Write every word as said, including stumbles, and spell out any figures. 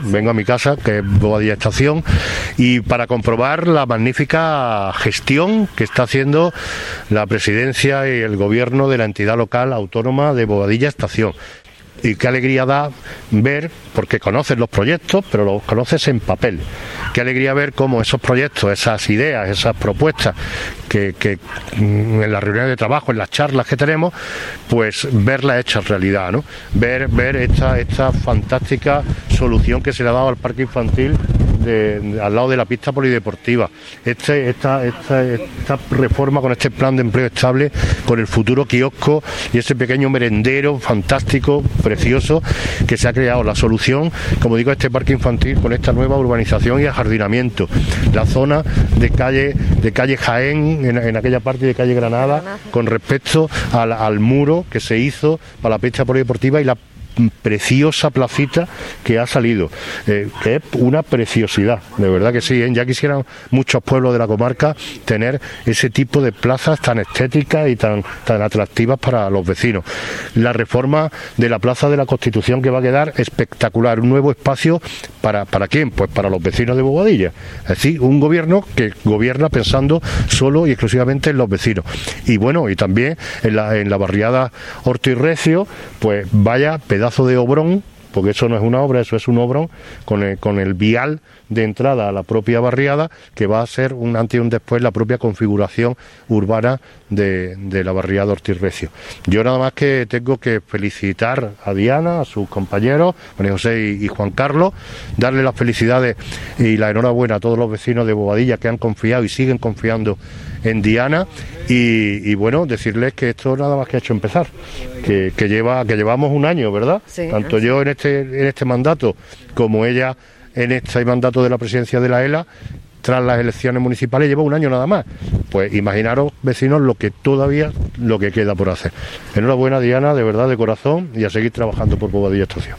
Vengo a mi casa, que es Bobadilla Estación, y para comprobar la magnífica gestión que está haciendo la presidencia y el gobierno de la entidad local autónoma de Bobadilla Estación. Y qué alegría da ver, porque conoces los proyectos, pero los conoces en papel. Qué alegría ver cómo esos proyectos, esas ideas, esas propuestas que, que en las reuniones de trabajo, en las charlas que tenemos, pues verlas hechas realidad, ¿no? Ver, ver esta, esta fantástica solución que se le ha dado al parque infantil de, de, al lado de la pista polideportiva. Este, esta, esta, esta reforma con este plan de empleo estable, con el futuro kiosco y ese pequeño merendero fantástico, precioso, que se ha creado. La solución, como digo, este parque infantil con esta nueva urbanización y ajardinamiento. La zona de calle, de calle Jaén, en, en aquella parte de calle Granada, con respecto al, al muro que se hizo para la pista polideportiva y la preciosa placita que ha salido, eh, que es una preciosidad, de verdad que sí, ¿eh? Ya quisieran muchos pueblos de la comarca tener ese tipo de plazas tan estéticas y tan, tan atractivas para los vecinos. La reforma de la Plaza de la Constitución, que va a quedar espectacular, un nuevo espacio para, ¿para quién? Pues para los vecinos de Bobadilla. Es decir, un gobierno que gobierna pensando solo y exclusivamente en los vecinos. Y bueno, y también en la, en la barriada Horto y Recio, pues vaya pedazo de obrón, porque eso no es una obra, eso es un obrón, con el, con el vial de entrada a la propia barriada, que va a ser un antes y un después la propia configuración urbana de, de la barriada Horto y Recio. Yo nada más que tengo que felicitar a Diana, a sus compañeros, María José y, y Juan Carlos, darle las felicidades y la enhorabuena a todos los vecinos de Bobadilla que han confiado y siguen confiando en Diana, y, y bueno, decirles que esto nada más que ha hecho empezar, que, que lleva que llevamos un año, ¿verdad? Sí, tanto sí. yo en este en este mandato como ella en este mandato de la presidencia de la E L A, tras las elecciones municipales, lleva un año nada más. Pues imaginaros, vecinos, lo que todavía lo que queda por hacer. Enhorabuena, Diana, de verdad, de corazón, y a seguir trabajando por Bobadilla Estación.